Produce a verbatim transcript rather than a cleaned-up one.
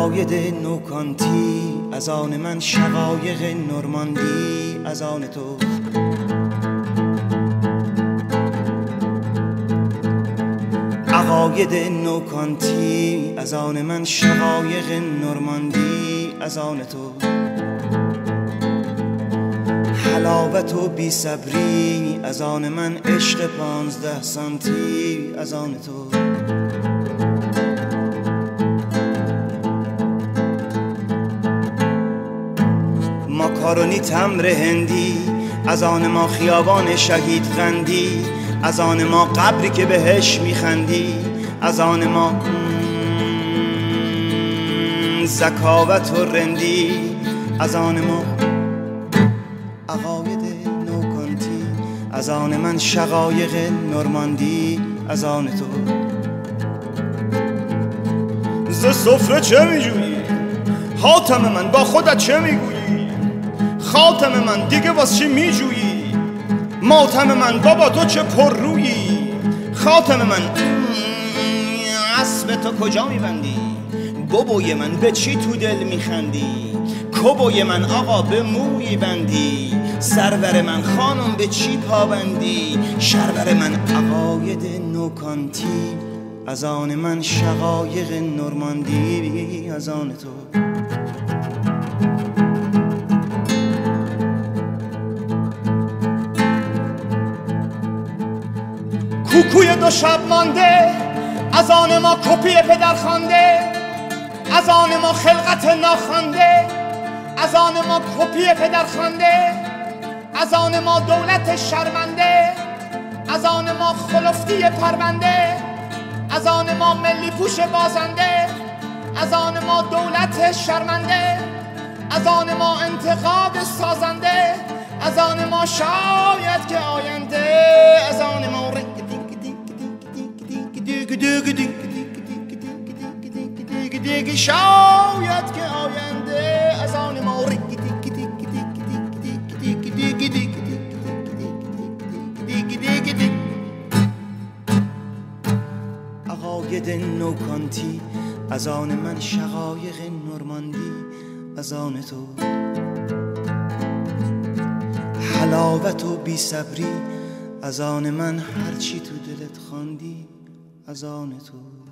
عقاید نوکانتی از آن من، شقایق نورماندی از آن تو. عقاید نوکانتی از آن من، شقایق نورماندی از آن تو. حلاوت و بی صبری از آن من، عشق پانزده سانتی از آن تو. ماکارونی تمر هندی از آن ما، خیابان شهید قندی از آن ما، قبری که بهش میخندی از آن ما، زکاوت و رندی از آن ما. عقاید نوکانتی از آن من، شقایق نورماندی از آن تو. ز سفره چه میجویی؟ حاتم من با خودت چه میگویی؟ خاتم من دیگه واس چی میجویی؟ ماتم من بابا تو چه پر رویی؟ خاتم من اسب تو کجا میبندی؟ بابوی من به چی تو دل میخندی؟ کبوی من آقا به موی بندی؟ سرور من خانم به چی پابندی؟ شرور من عقاید نوکانتی از آن من، شقایق نورماندی از آن تو. کوکوی دو شب مانده از آن ما، کپی پدر خوانده از آن ما، خلقت ناخوانده از آن ما، کپی پدر خوانده از آن ما، دولت شرمنده از آن ما، خلفتی پرونده از آن ما، ملی پوش بازنده از آن ما، دولت شرمنده از آن ما، انتقاد سازنده از آن ما، شاید که آینده از آن ما، شاید که آینده از آن ما. عقاید نوکانتی از آن من، شقایق نورماندی از آن تو. حلاوت و بی صبری از آن من، هرچی تو دلت خواندی از آن تو.